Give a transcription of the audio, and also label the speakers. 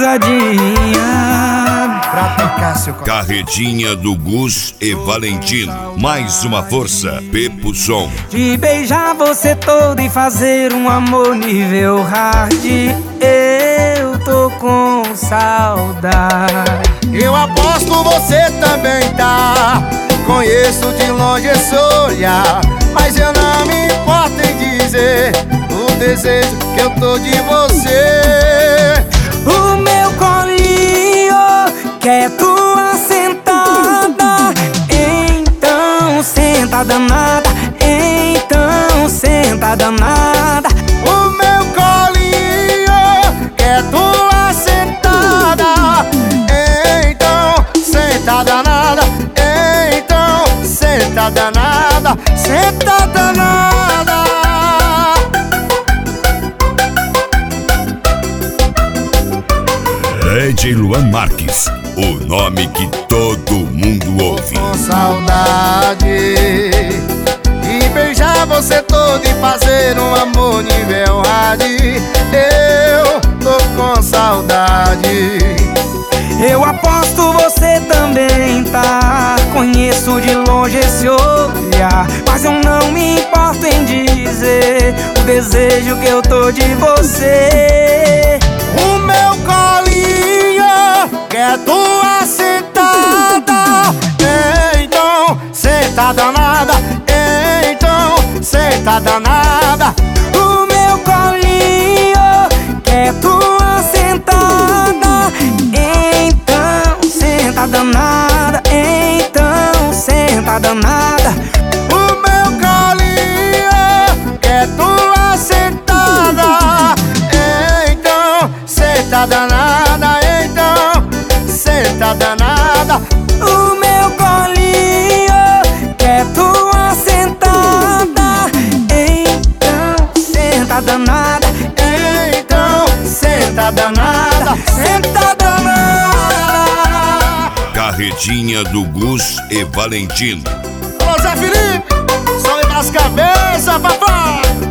Speaker 1: risadinha
Speaker 2: pra tocar seu coração.
Speaker 3: Carretinha do Gus e Valentino. Mais uma força, Pepo Som.
Speaker 1: De beijar você todo e fazer um amor nível hard. Eu tô com saudade.
Speaker 2: Eu aposto você também tá. Conheço de longe esse olhar, mas eu não me importo em dizer o desejo que eu tô de você.
Speaker 1: O meu colinho quer tua sentada. Então senta danada, então senta danada.
Speaker 2: O meu colinho quer tua sentada. Então senta danada, então senta danada, senta danada.
Speaker 3: DJ Luan Marques, o nome que todo mundo ouve.
Speaker 2: Com saudade de beijar você todo e fazer um amor nível hard. Eu tô com saudade.
Speaker 1: Eu aposto você também tá. Conheço de longe esse olhar, mas eu não me importo em dizer o desejo que eu tô de você.
Speaker 2: O meu colinho quer tua sentada. Então senta danada, então senta danada.
Speaker 1: O meu colinho quer tua sentada. Então senta danada, então senta danada.
Speaker 2: O meu colinho quer tua sentada. Então senta danada, então senta danada.
Speaker 1: O meu colinho quer tua sentada. Então senta danada,
Speaker 2: Então senta danada, senta danada.
Speaker 3: Carretinha do Gus e Valentino.
Speaker 2: Alô, Zé Felipe, salve nas cabeças, papai.